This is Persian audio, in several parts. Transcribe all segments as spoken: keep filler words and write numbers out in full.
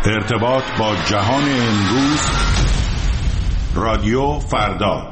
ارتباط با جهان امروز، رادیو فردا.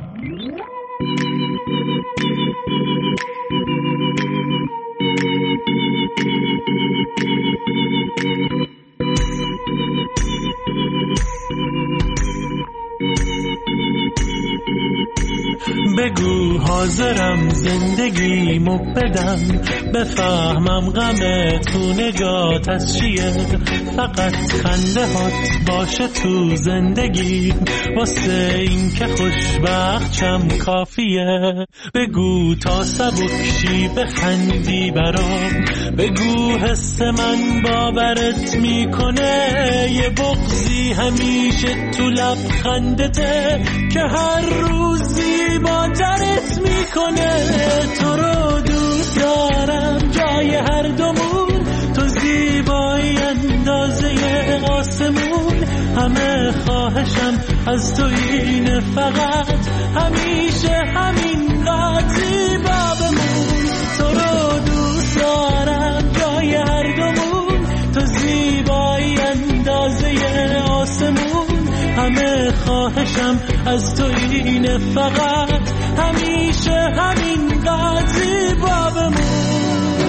بگو حاضرم زندگیمو بدم، بفهمم غم تو نگات از چیه، فقط خنده هات باشه تو زندگی، واسه این که خوشبخت شم کافیه. بگو تا سبکشی بخندی برام، بگو حس من باورت میکنه، یه بغضی همیشه تو لبخندته که هر روزی با ترت میکنه. تو رو دوست دارم جای هر دومون، تو زیبایی اندازه آسمون، همه خواهشم از تو اینه فقط همیشه همین قد زیبا بمون. تو رو دوست دارم جای هر دومون، تو زیبایی اندازه آسمون، همه خواهشم از تو اینه فقط همیشه همین قد زیبا بمون.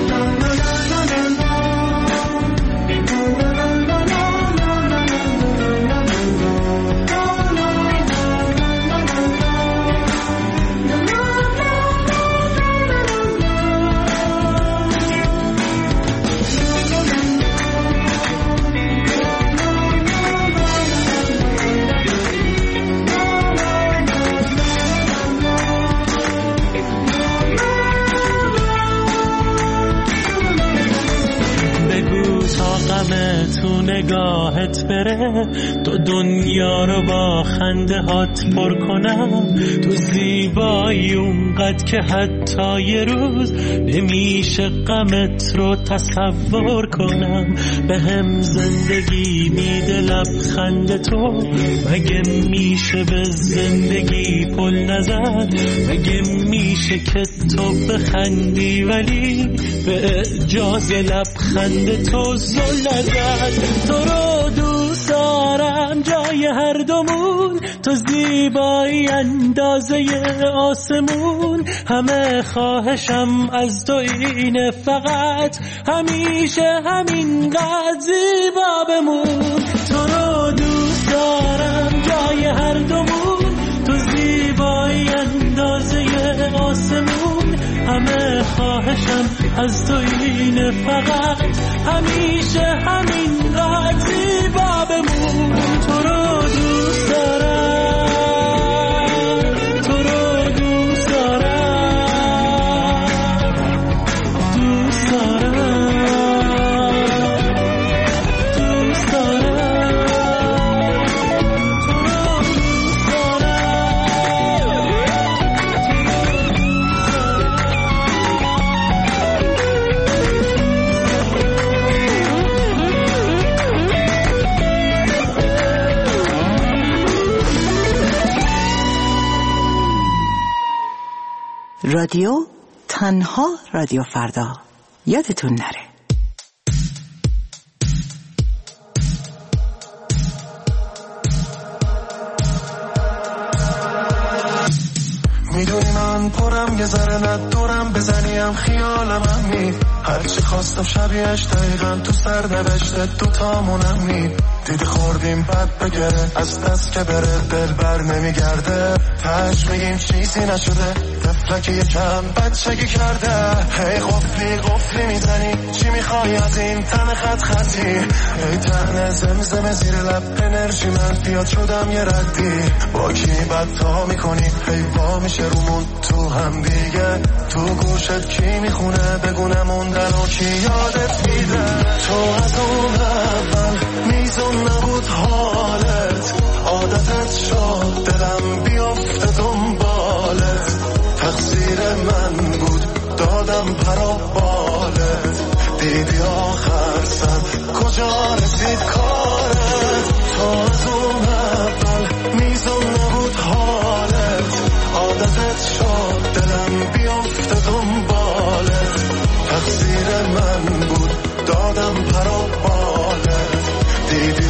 تو نگاهت بره، تو دنیا رو با خنده هات پر کنم، تو زیبایی اونقدر که حتی یه روز نمیشه غمت رو تصور کنم. به هم زندگی میده لبخند تو، مگه میشه به زندگی پل نزد، مگه میشه که تو بخندی ولی به اعجاز لبخند تو زل نزد. تو رو دوست دارم جای هر دومون، تو زیبایی اندازه آسمون، همه خواهشم از تو اینه فقط همیشه همین قد زیبا بمون. تو رو دوست دارم جای هر دومون، تو زیبایی اندازه آسمون، همه خواهشم از تو اینه فقط همیشه همین قد زیبا بمون. تو رو دوست دارم، تو رو دوست دارم، دوست دارم، دوست دارم، تو رو دوست رادیو تنها رادیو فردا، یادتون نره. میدونی من پرم یه ذره ندورم، بزنیم خیالم می هرچی خواستم شبیهش دقیقا تو سر نوشته دوتامونم می دیدی خوردیم بد بگه از دست که بره دل بر نمیگرده، تش میگیم چیزی نشده تفلکی یکم بچگی کرده. هی قفلی قفلی میزنی چی میخوای از این تن خط خطی، هی تن زمزم زیر لب انرژی منفیات شدم یه ردی، با کی بد تا میکنی هی وا میشه رومون تو هم دیگه، تو گوشت کی میخونه بگونمون و کی یادت میده. تو از اون اول میزون نبود حالت، عادتت شد دلم بیافته دنبالت، تقصیر من بود دادم پرابالت، دیدی آخر سر کجا رسید کارت. تو از اون اول میزون نبود حالت، عادتت شد دلم بیافته دنبالت، تقصیر من بود دادم پرابالت، دیدی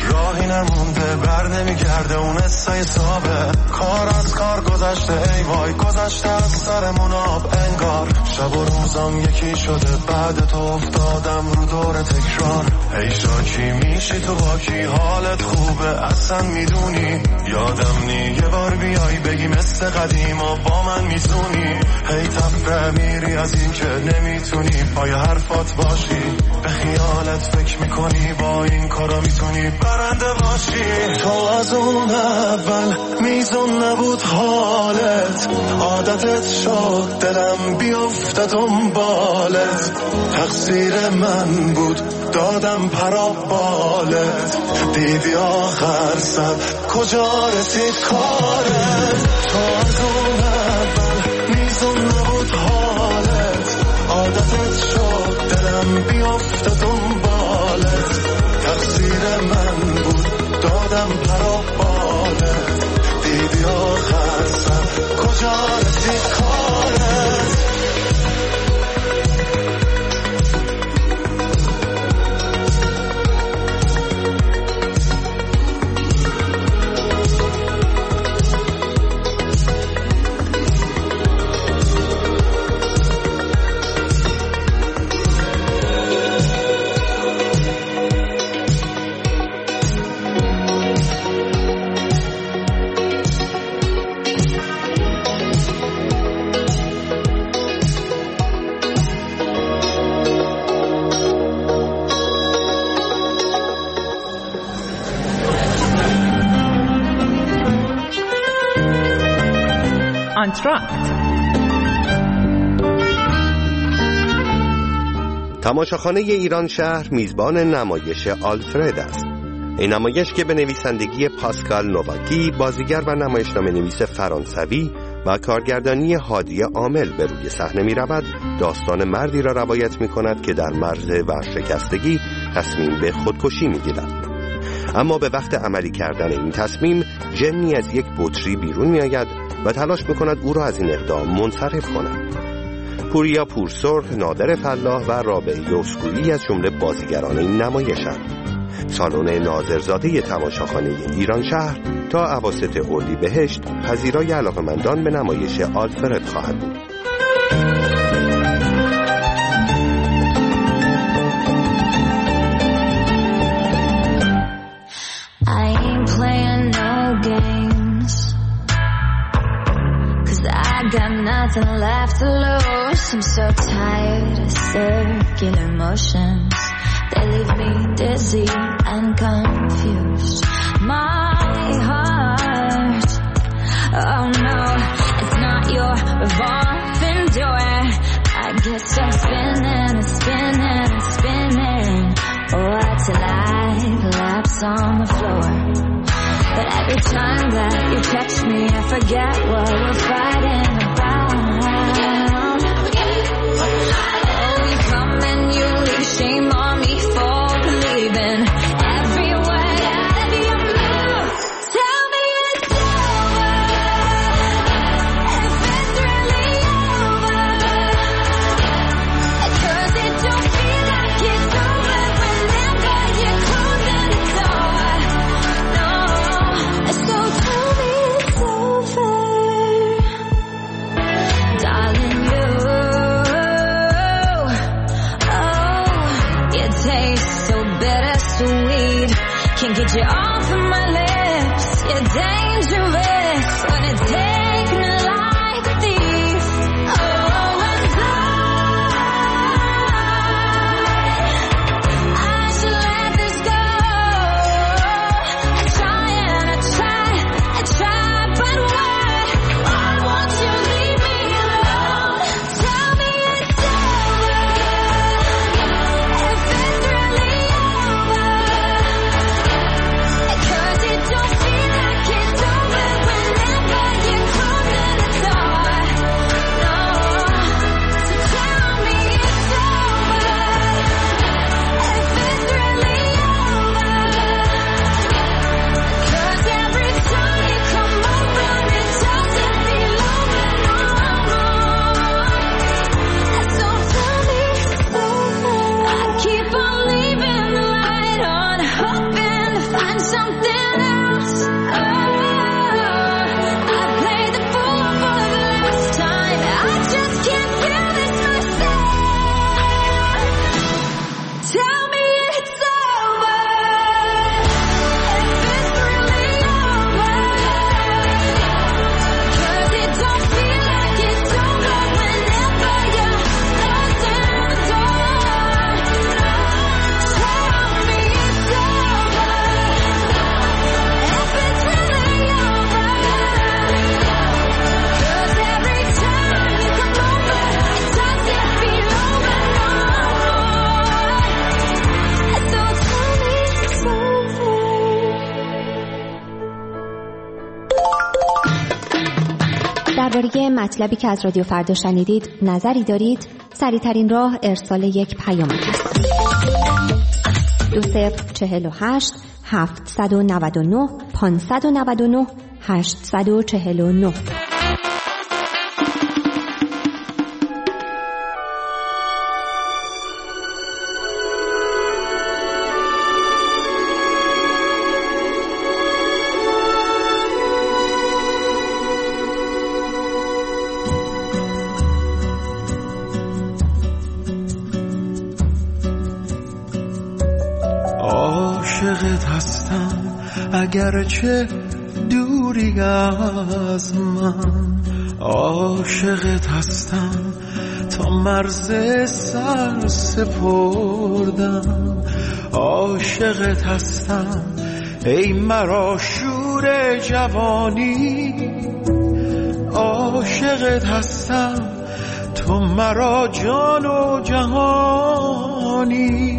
راهی نمونده بر نمیگرده اون حسای صابه. کار از کار گذشته ای وای گذشته از سرمون آب انگار. شب و روزم یکی شده بعد تو افتادم رو دور تکرار. ای شاکی میشی تو با کی حالت خوبه اصلا میدونی. یادم نی یه بار بیای بگی مثل قدیم و با من میزونی. هی تفره میری از این که نمیتونی پای حرفات باشی. به خیالت فکر میکنی با این کارا میتونی برنده باشی. تو از اون اول میزون نبود حالت. عادتت شد دلم بیفته دنبالت. تقصیر من بود دادم پرابالت. دیدی آخر سر کجا رسید کارت. تو از اون اول میزون نبود حالت. عادتت شد دلم بیفته دنبالت. تقصیر من بود دادم پرابالت. دیدی آخر سر کجا رسید کارت. تماشاخانه ایران شهر میزبان نمایش آلفرد است. این نمایش که به نویسندگی پاسکال نوواکی، بازیگر و نمایشنامه نویس فرانسوی و کارگردانی هادی عامل به روی صحنه می رود، داستان مردی را روایت می کند که در مرز ورشکستگی تصمیم به خودکشی می گیرد. اما به وقت عملی کردن این تصمیم، جنی از یک بطری بیرون می آید و تلاش می کند او را از این اقدام منصرف کند. پوریا پورسرخ، نادر فلاح و رابعه یوسکویی از جمله بازیگران این نمایشند. سالن ناظرزاده تماشاخانه ایران شهر تا اواسط اردیبهشت پذیرای علاقه‌مندان به نمایش آلفرد خواهد بود. Got nothing left to lose. I'm so tired of circular motions. They leave me dizzy and confused. My heart, oh no, it's not your revolving door. I get stuck spinning and spinning and spinning, or till I collapse on the floor. But every time that you touch me, I forget what we're fighting about. Oh, you come and you leave, shame on me for believing every word out of your mouth. Tell me it's over, if it's really over. 'Cause it don't feel like it's over whenever you're closing the door. No. So tell me it's over, darling. You, oh, you taste so bittersweet. Can't get you off of my lips. You're dangerous when it takes me like a thief. Oh, and I, I should let this go. I try and I try. I try, but why? Why won't you leave me alone? Tell me it's over, if it's really over. 'Cause it don't feel like it's over whenever you're something else. Oh, I played the fool for the last time. I just can't feel this myself. Tell me it's over. If it's really over. 'Cause it don't feel like it's over whenever you're locked in the door. Tell me it's over. If it's really over. 'Cause every time you come over, it doesn't feel over no more. So tell me it's over. درباره مطلبی که از رادیو فردا شنیدید نظری دارید؟ سریع‌ترین راه ارسال یک پیام است. دو صفر چهل و هشت هفتصد و نود و نه پانصد و نود و نه هشتصد و چهل و نه. عاشقت هستم اگرچه دوری از من، عاشقت هستم تا مرز سر سپردم، عاشقت هستم ای مرا شور جوانی، عاشقت هستم تو مرا جان و جهانی.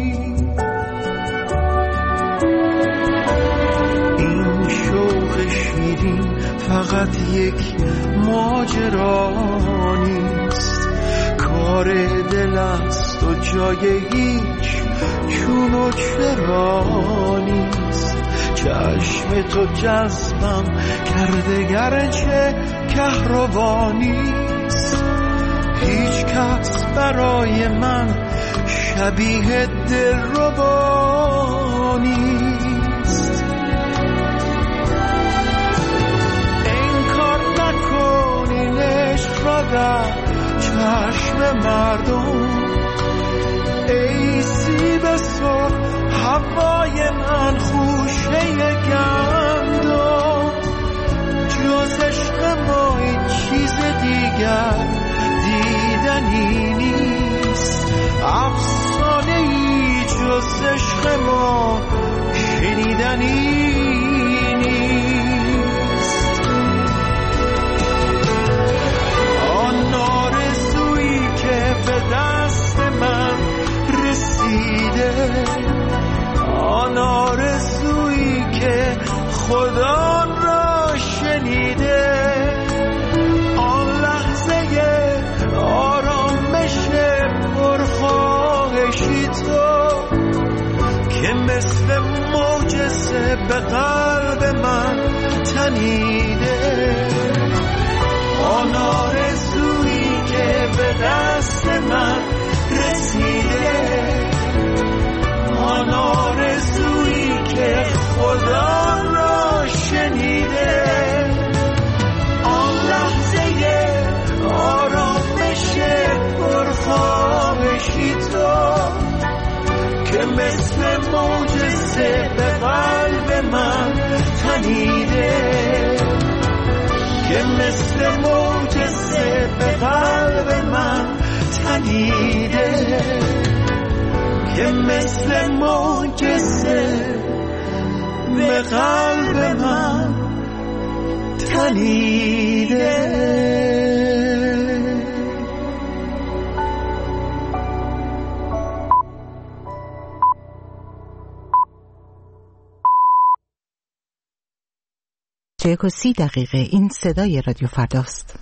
فقط یک ماجرا نیست، کار دل است و جای هیچ چون و چرا نیست. چشم تو جذبم کرده گرچه کهربا نیست، هیچ کس برای من شبیه دلربا نیست. در چشم مردم ای سیب سرخ هوای من خوشه گندم، جز عشق ما این چیز دیگر دیدنی نیست، افسانه ای جز عشق ما شنیدنی دست من رسیده، آن آرزویی که خدا را شنیده، آن لحظه آرامش پرخواهشی تو که مثل معجزه به قلب من تنیده، آن آرزویی که به دست من رسیده، آن آرزویی که خدا را شنیده، آن لحظه آرامش پرخواهشی تو که مثل معجزه به قلب من تنیده، که مثل معجزه به قلب من تنیده، که مثل معجزه به قلب من تنیده. یک و سی دقیقه این صدای رادیو فرداست.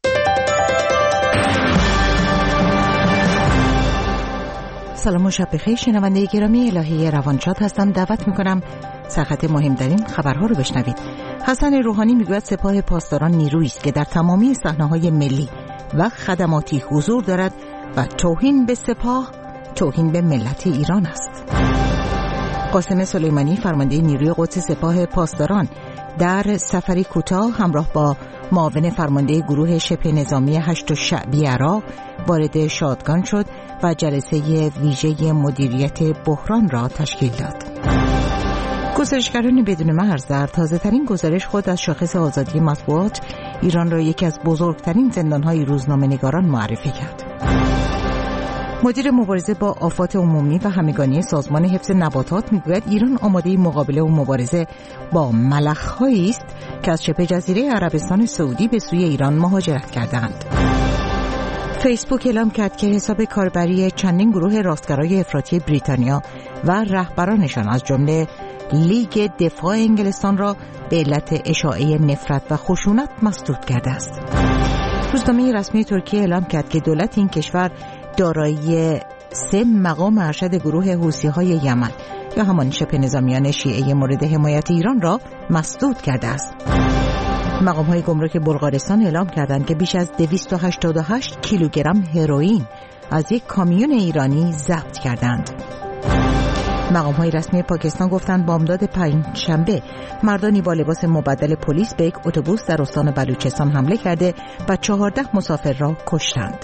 سلام و شب بخیر شنونده گرامی، الهی روانشاد هستم. دعوت میکنم سرخط مهمترین خبرها رو بشنوید. حسن روحانی میگوید سپاه پاسداران نیرویی است که در تمامی صحنه‌های ملی و خدماتی حضور دارد و توهین به سپاه توهین به ملت ایران است. قاسم سلیمانی فرمانده نیروی قدس سپاه پاسداران در سفری کوتاه همراه با معاون فرمانده گروه شبه نظامی هشت شعبی عراق وارد شادگان شد و جلسه ویژه مدیریت بحران را تشکیل داد. گزارشگران بدون مرز در تازه‌ترین گزارش خود از شاخص آزادی مطبوعات ایران را یکی از بزرگترین زندان‌های روزنامه‌نگاران معرفی کرد. مدیر مبارزه با آفات عمومی و همگانی سازمان حفظ نباتات میگوید ایران آماده مقابله و مبارزه با ملخ‌هایی است که از شبه جزیره عربستان سعودی به سوی ایران مهاجرت کردند. فیسبوک اعلام کرد که حساب کاربری چندین گروه راستگرای افراطی بریتانیا و رهبرانشان از جمله لیگ دفاع انگلستان را به علت اشاعه نفرت و خشونت مسدود کرده است. روزنامه رسمی ترکیه اعلام کرد که دولت این کشور دارایی سه مقام ارشد گروه حوثی‌های یمن یا همان شبه نظامیان شیعه مورد حمایت ایران را مسدود کرده است. مقام‌های گمرک بلغارستان اعلام کردند که بیش از دویست و هشتاد و هشت کیلوگرم هروئین از یک کامیون ایرانی ضبط کردند. مقام‌های رسمی پاکستان گفتند بامداد پنجشنبه مردانی با لباس مبدل پلیس به یک اتوبوس در استان بلوچستان حمله کرده و چهارده مسافر را کشتند.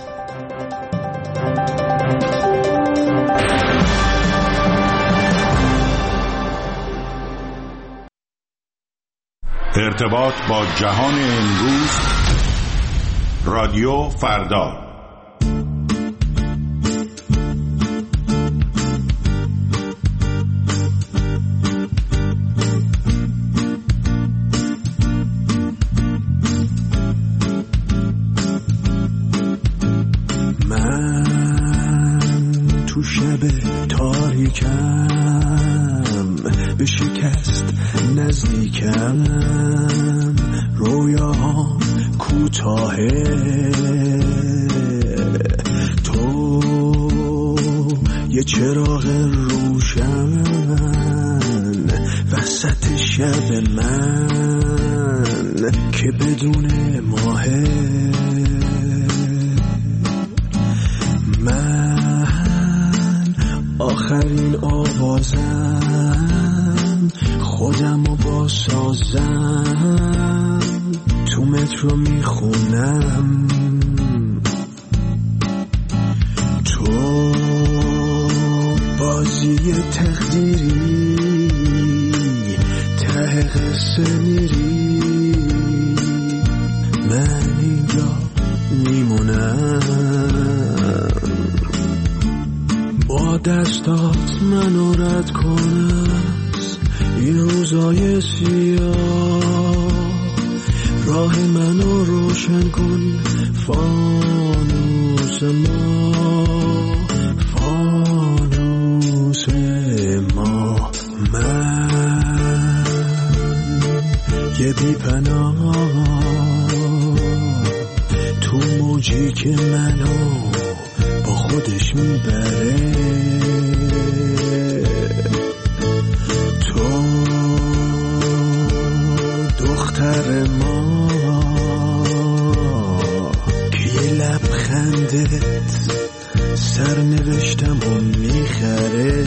ارتباط با جهان امروز، رادیو فردا. من تو شب تاریکم به شکست نزدیکم، رویاهام کوتاهه، تو یه چراغ روشن وسط شب من که بدون ماهه. من آخرین آوازم، خودمو باسازم، تو مترو میخونم، تو بازی تقدیری ته قصه میری، من اینجا میمونم، با دستات منو رد کن از این روزای سیاه، راه منو روشن کن فانوس ما، فانوس ما. من یه بی پناه تو موجی که منو با خودش میبره، تو دختر ما که یه لبخندت سرنوشتم و میخره،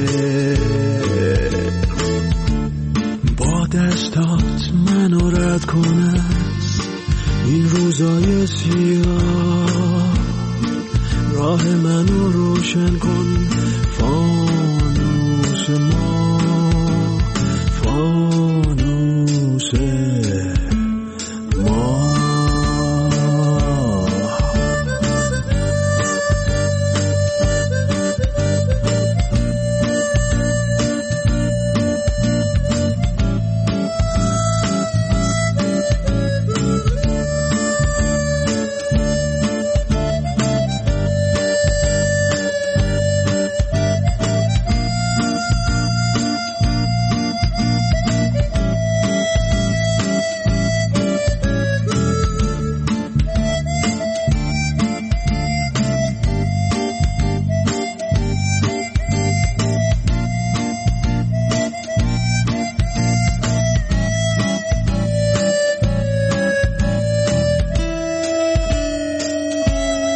با دستات منو رد کن از این روزای سیاه، راه منو روشن کن فانوس ما، فانوس ما.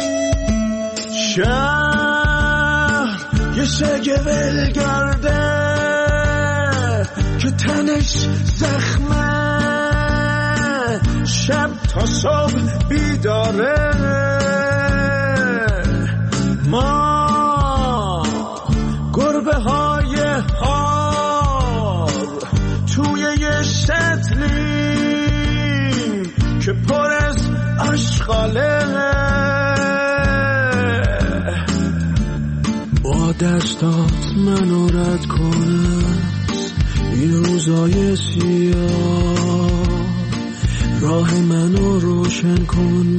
شهر یه سگ ولگرده دلش زخمه، شب تا صبح بیداره. ما گربه های هار توی یه شتلیم که پر از آشغاله. با دستات منو رد کنه این روزای سیاه، راه منو روشن کن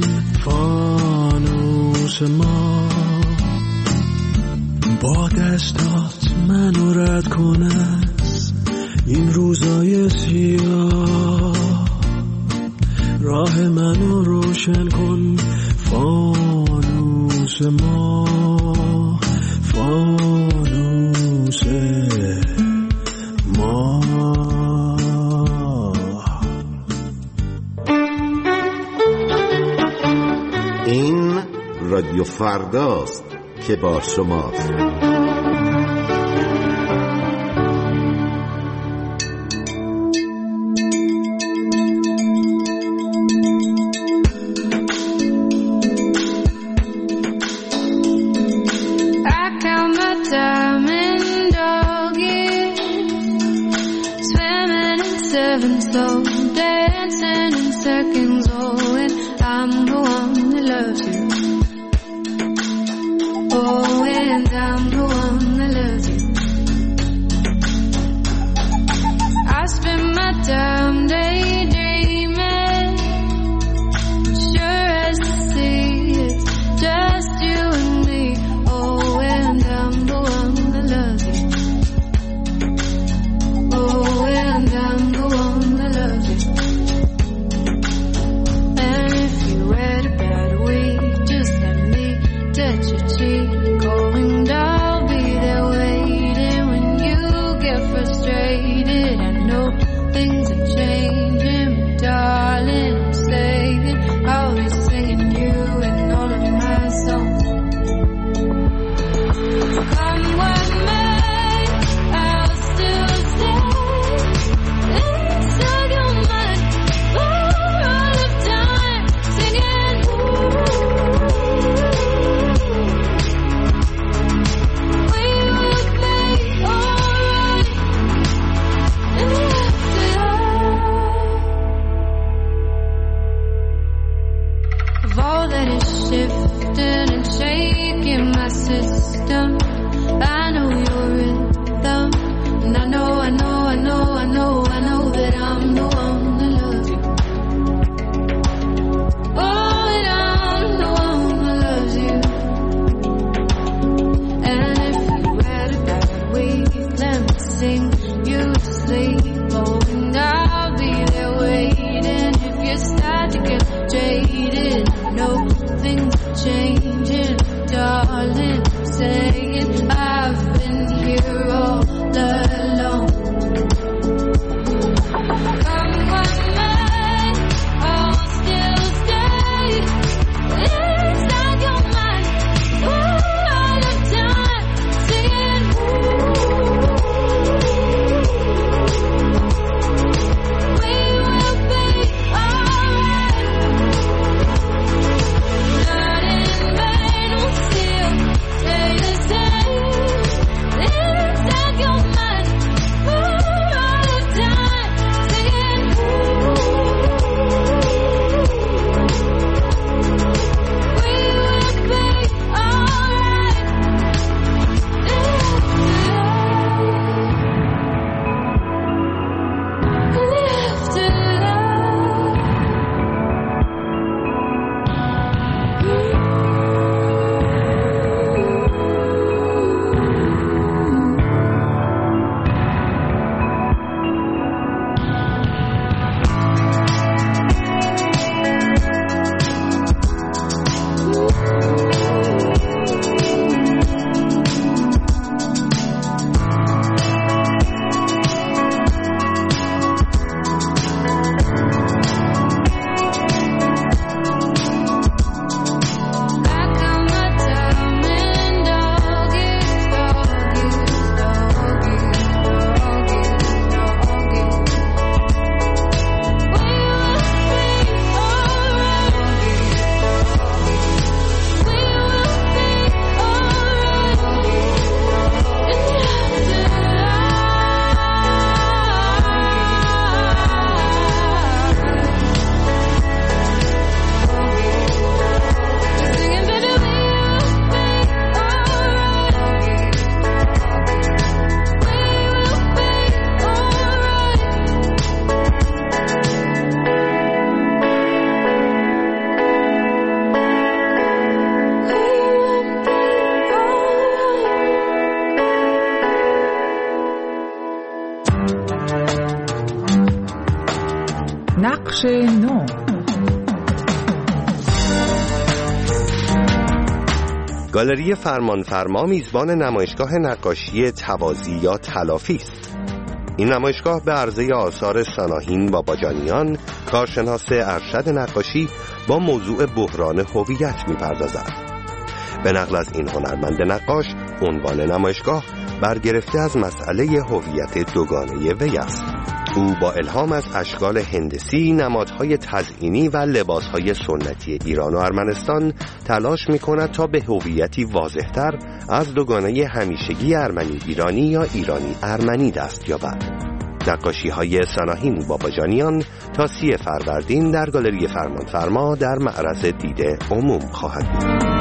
فانوس ما. با دستات منو رد کنه این روزای سیاه، راه منو روشن کن فانوس ما، فانوس ما. این رادیو فرداست که با شماست. Things that نقش نو. گالری فرمانفرما میزبان نمایشگاه نقاشی توازی یا تلافی است. این نمایشگاه به عرضه آثار ساناحین باباجانیان، کارشناس ارشد نقاشی، با موضوع بحران هویت می‌پردازد. به نقل از این هنرمند نقاش، عنوان نمایشگاه برگرفته از مسئله هویت دوگانه وی است. او با الهام از اشکال هندسی، نمادهای تزئینی و لباسهای سنتی ایران و ارمنستان تلاش می‌کند تا به هویتی واضح‌تر از دوگانه همیشگی ارمنی ایرانی یا ایرانی ارمنی دست یابد. نقاشی‌های ساناحین باباجانیان تا سی فروردین در گالری فرمانفرما در معرض دید عموم خواهد بود.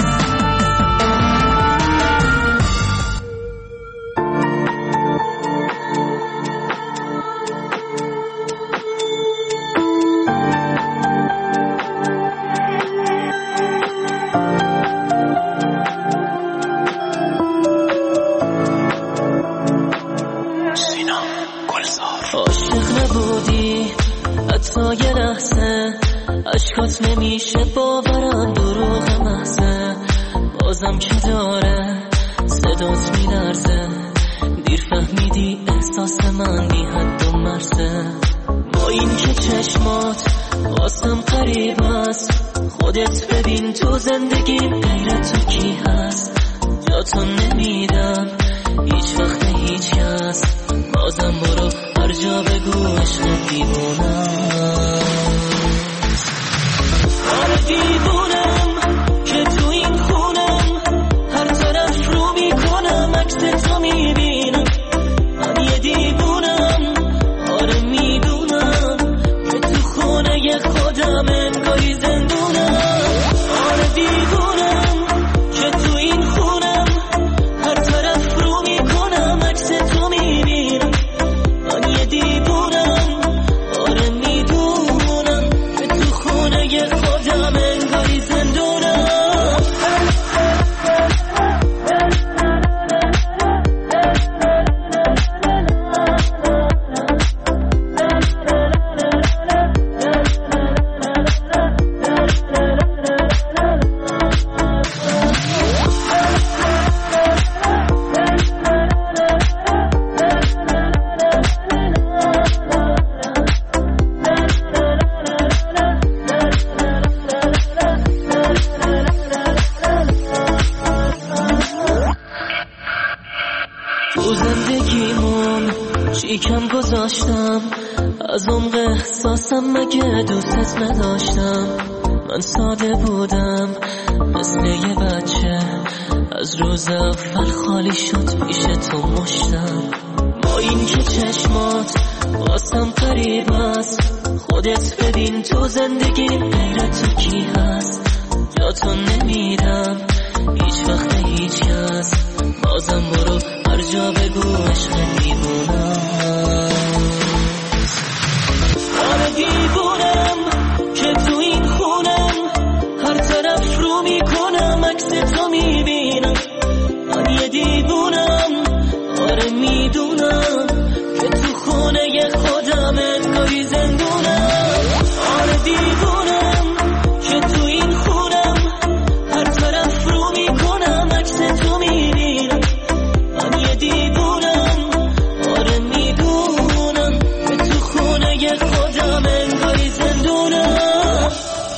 اشکات نمیشه باورم دروغ محضه، بازم که داره صدات میلرزه، دیر فهمیدی احساس من بی حد و مرزه. با این که چشمات واسم قریب است، خودت ببین تو زندگیم غیر تو کی هست. جاتو نمیدم هیچ وقت هیچ کس، بازم برو هر جا بگو عشق دیوونم. آره دیوونم که تو این خونم، هر طرف رو میکنم عکس تو میبینم. من یه دیوونم، آره میدونم که تو خونه خودم انگاری زندونم. آره دیوونم که تو این خونم، هر طرف رو میکنم عکس تو میبینم. من یه دیوونم، آره میدونم که تو خونه خودم انگاری زندونم. تو زندگیمون چی کم گذاشتم، از عمق احساسم مگه دوستت نداشتم. من ساده بودم مثل یه بچه، از روز اول خالی شد پیش تو مشتم. با این که چشمات واسم قریب است، خودت ببین تو زندگیم غیر تو کی هست. جاتو نمیدم هیچ وقت هیچ کس، بازم برو هر جا بگو عشق دیوونم. آره دیوونم که تو این خونم، هر طرف رو میکنم عکس تو میبینم. من یه دیوونم، آره میدونم که تو خونه خودم انگاری زندونم. آره دیوونم که تو این خونم، هر طرف رو میکنم عکس تو میبینم. من یه دیوونم، آره میدونم که تو خونه خودم انگاری زندونم.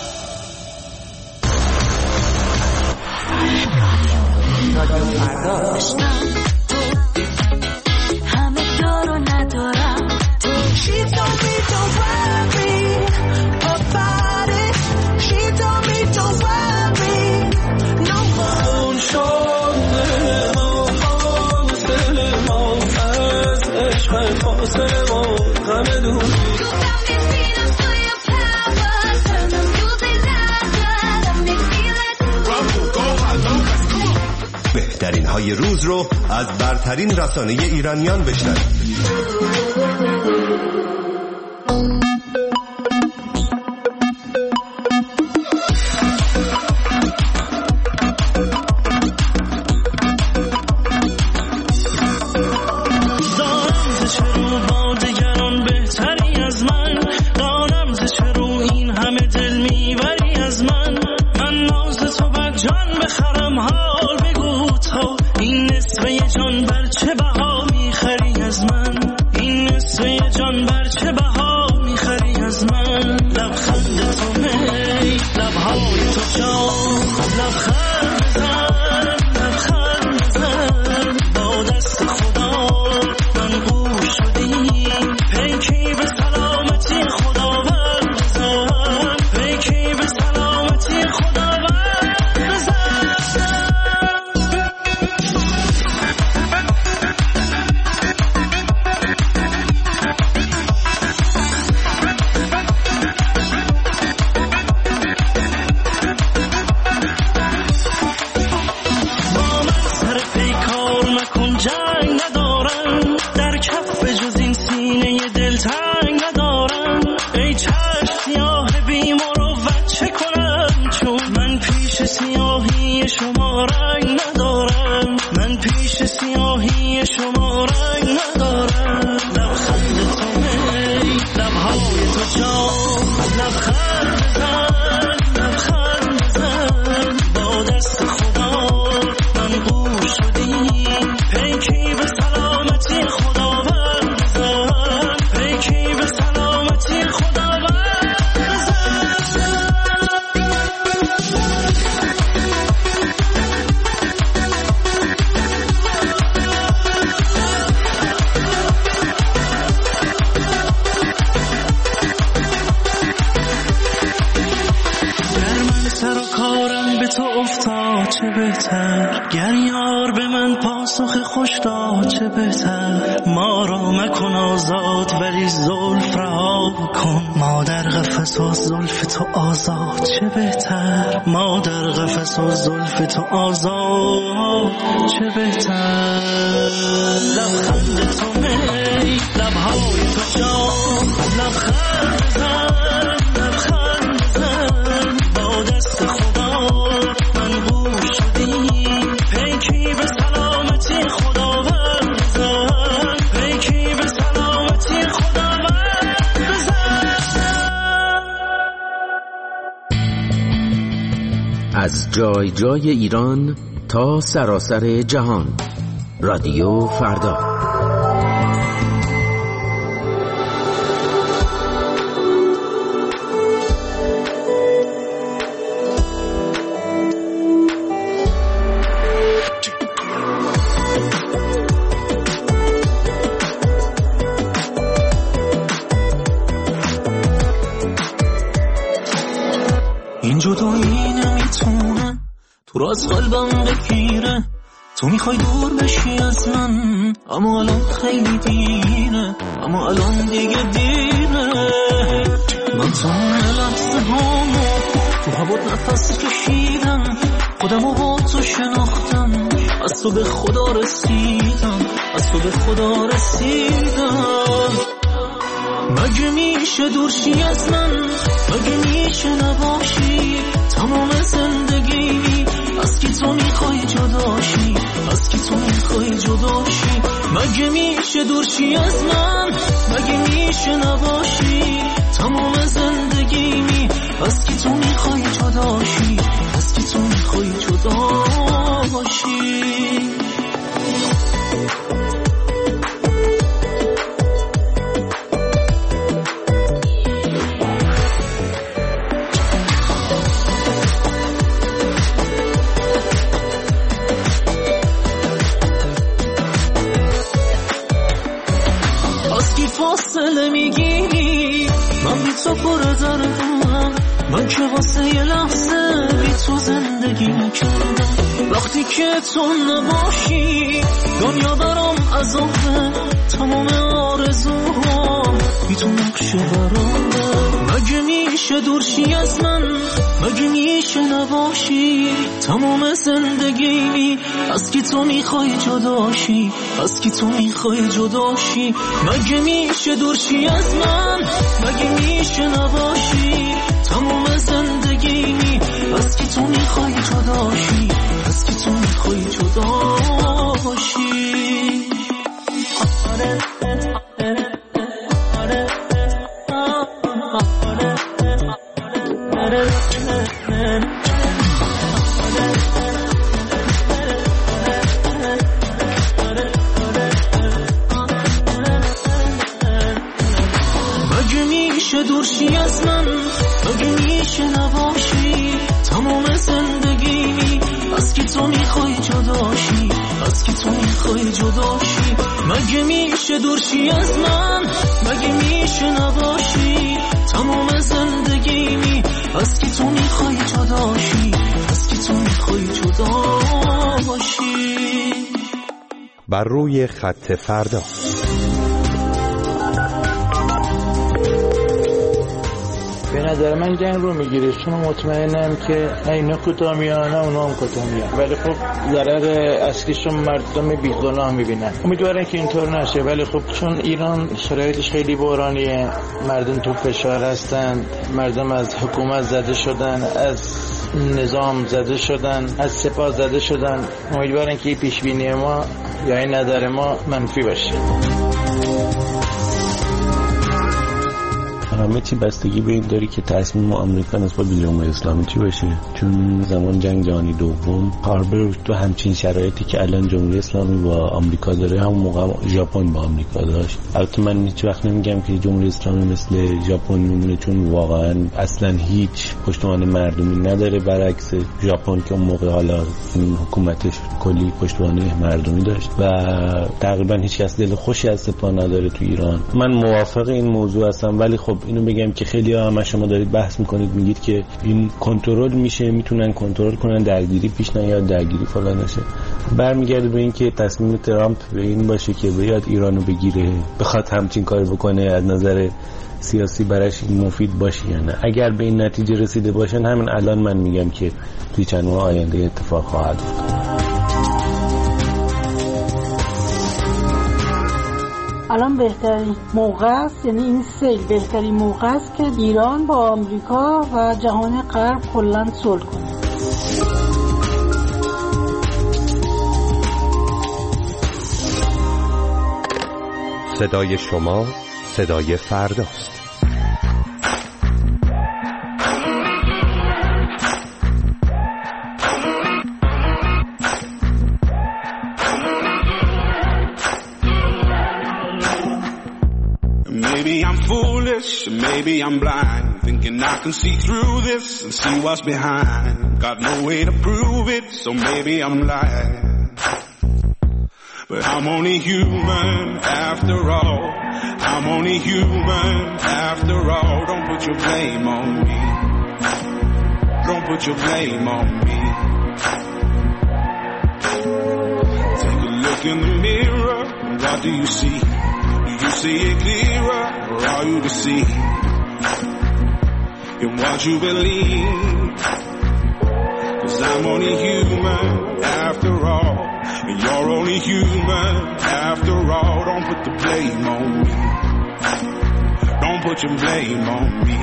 همه دارو ندارم تو. She told me don't worry about it. She told me don't worry no more. شده ما فاصله ما از عشق فاصله ما غم دوری. بهترین های روز رو از برترین رسانه ایرانیان بشنوید. دانم ز چه رو با دگران بهتری از من، دانم ز رنگ ندارم، ای چشم سیاه بی مروت چه کنم؟ چون من پیش سیاهی شما رنگ ندارم، من پیش سیاهی شما رنگ ندارم. لبخند تو می لبهای تو جام، لبخند بزن لبخند بزن، با دست خدا من قور شدیم، پیکی به سلامتی خداوند بزن، پیکی به سلامتی خداوند بزن. گر من سر و کارم به تو افتاد چه بهتر، گر یار به من پاسخ خوش داد چه بهتر. ما را مکن آزاد ولی زلف رها کن، ما در قفس و زلف تو آزاد چه بهتر، ما در قفس و زلف تو آزاد چه بهتر. لبخند تو می لبهای تو جام، لبخند بزن لبخند بزن، با دست خدا من قور شدیم، پیکی به سلامتی خداوند بزن، پیکی به سلامتی خداوند بزن. از جای جای ایران تا سراسر جهان، رادیو فردا. این جدایی نمیتونه تو را از قلبم بگیره، تو میخوای دور بشی از من، اما الان خیلی دیره، اما الان دیگه دیره. من تمام لحظه هامو تو هوات نفس کشیدم، خودمو با تو شناختم، از تو به خدا رسیدم، از تو به خدا رسیدم. مگه میشه دورشی از من، مگه میشه نباشی تمام زندگی، از کی تو میخوای جداشی، از کی تو میخوای جداشی. مگه میشه دورشی از من، مگه میشه نباشی تمام زندگی، از کی تو میخوای جداشی، از کی تو میخوای جداشی. فاصله میگیری، من بی تو پر دردم، من که واسه یه لحظه بی تو زندگی نکردم. وقتی که تو نباشی دنیا برام عذابه، تمام آرزوها بی تو نقشه برامه. مگه میشه دورشی از من، مگه میشه نباشی تمام زندگی، از کی تو میخوای جداشی، از کی تو میخوای جداشی. مگه میشه دورشی از من، مگه میشه نباشی تمام زندگی، از کی تو میخوای جداشی، از کی تو میخوای جداشی. دورشی از من، مگه میشه نباشی تمام زندگی، از کی تو میخوای جداشی، از کی تو میخوای جداشی. مگه میشه دورشی از من، مگه میشه نباشی تمام زندگی، از کی تو میخوای جداشی، از کی تو میخوای جداشی. بر روی خط فردا. به نظر من جنگ رو میگیره، چون مطمئنم که اینا کوتاه میانه اونا هم کوتاه میانه، ولی خب ضرر اصلیشون مردم بیگناه میبینن. امیدوارم که اینطور نشه، ولی خب چون ایران شرایطش خیلی بحرانیه، مردم تو فشار هستن، مردم از حکومت زده شدن، از نظام زده شدن، از سپاه زده شدن. امیدوارم که پیش بینی ما یا این نظر ما منفی باشه. همه چی بستگی به این داری که تصمیم آمریکا نسبت به جمهوری اسلامی چی باشه، چون زمان جنگ جهانی دوم هاربر تو همچین شرایطی که الان جمهوری اسلامی با آمریکا داره همون موقع ژاپن با آمریکا داشت. البته من هیچ وقت نمیگم که جمهوری اسلامی مثل ژاپن میمونه، چون واقعا اصلا هیچ پشتوانه مردمی نداره، برعکس ژاپن که اون موقع حالا این حکومتش کلی پشتوانه مردمی داشت و تقریبا هیچ کس دل خوشی از سپاه نداره تو ایران. من موافق این موضوع هستم، ولی خب اینو بگم که خیلی ها هم شما دارید بحث میکنید، میگید که این کنترل میشه، میتونن کنترل کنن، درگیری پیش نیاد، درگیری فلان نشه. برمیگرده به این که تصمیم ترامپ به این باشه که بیاد ایرانو بگیره، بخواد همچین کاری بکنه، از نظر سیاسی براش مفید باشه یا نه. اگر به این نتیجه رسیده باشن، همین الان من میگم که توی چند ماه آینده اتفاق خواهد افتاد. الان بهترین موقع است، یعنی این سیل بهترین موقع است که ایران با آمریکا و جهان غرب کلاً صلح کنه. صدای شما صدای فرداست. Maybe I'm foolish, maybe I'm blind, thinking I can see through this and see what's behind. Got no way to prove it, so maybe I'm lying. But I'm only human after all. I'm only human after all. Don't put your blame on me. Don't put your blame on me. Take a look in the mirror, what do you see? You see it clearer, or are you deceived in what you believe? 'Cause I'm only human after all, and you're only human after all. Don't put the blame on me. Don't put your blame on me.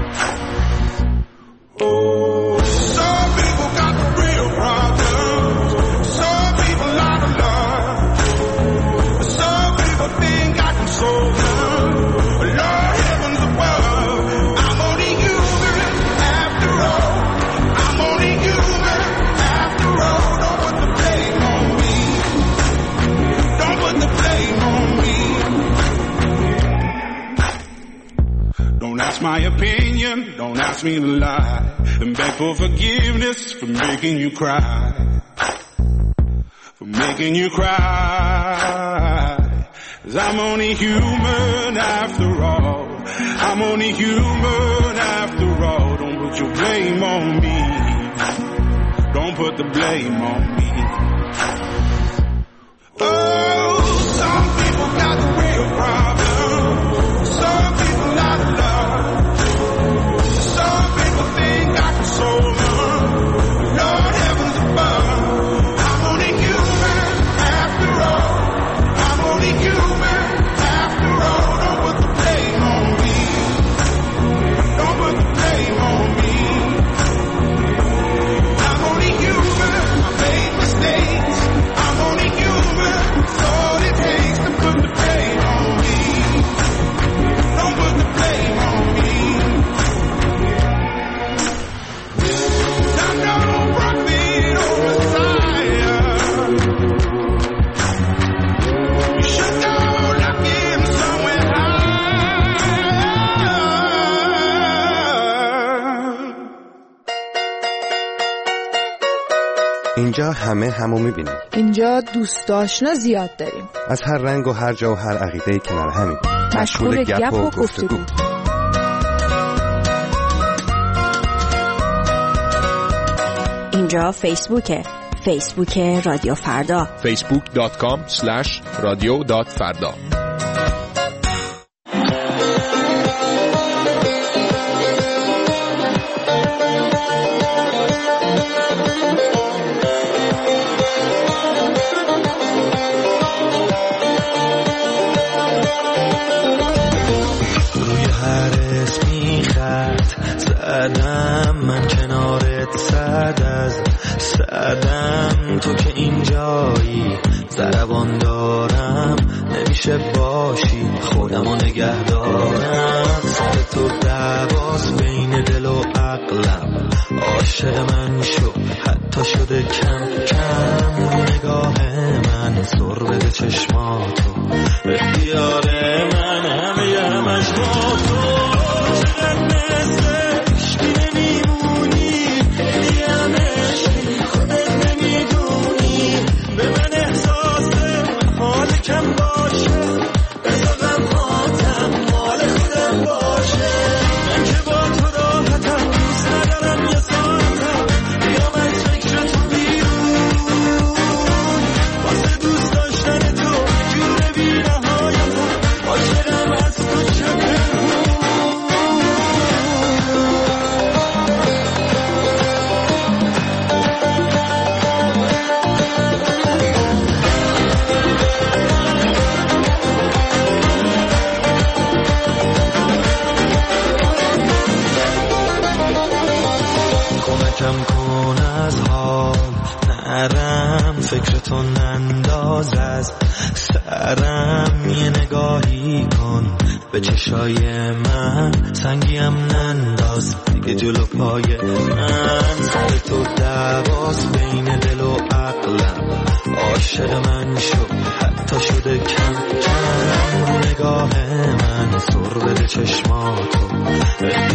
Oh, some people got the real problems. Some people out of love. Some people think I can solve them. Lord heavens above, I'm only human after all. I'm only human after all. Don't put the blame on me. Don't put the blame on me. Don't ask my opinion, don't ask me to lie, and beg for forgiveness for making you cry, for making you cry. 'Cause I'm only human after all. I'm only human after all. Don't put your blame on me. Don't put the blame on me. Oh, some people got the real problem. Some people out of love. Some people think I can solve them. Lord heavens above, I'm only human after all. I'm only human after all. Don't put the blame on me. Don't put the blame on me. I'm only human. I made mistakes. I'm only human. It's all it takes to put the blame on me. Don't put the blame on me. I'm no prophet or Messiah. You should go looking somewhere high. اینجا همه همو میبینیم. اینجا دوست آشنا زیاد داریم. از هر رنگ و هر جا و هر عقیده‌ای کنار همیم. مشغول گپ و گفتگو. اینجا فیسبوکه. فیسبوک رادیو فردا. فیسبوک دات کام اسلش رادیو دات فردا. هر اسمی خط زدم، من کنارت صد از صدم. تو که اینجایی ضربان دارم، نمیشه باشی خودمو نگه دارم. سر تو دواس بین دل و عقلم، عاشق من شو حتی شده کم کم. رو نگاه من سر بده چشماتو، اختیار من همه همش با تو. چقدر مثل عشقی نمیمونی، دیم عشقی خودت نمیدونی. به من احساس حال کم باشه، بذار غمهاتم مال خودم باشه. من که با تو راحتم، دوست ندارم یه ساعتم بیام از فکر تو بیرون. واسه دوست داشتن تو جور بی نهایم، عاشقم از تو چه کم کن از حال نرم، فکرتو ننداز از سرم. یه نگاهی کن به چشای من، سنگیم ننداز دیگه جلو پای من. سر تو دواس بین دل و عقلم، عاشق من شو حتی شده کم کم. رو نگاه من سر بده چشماتو،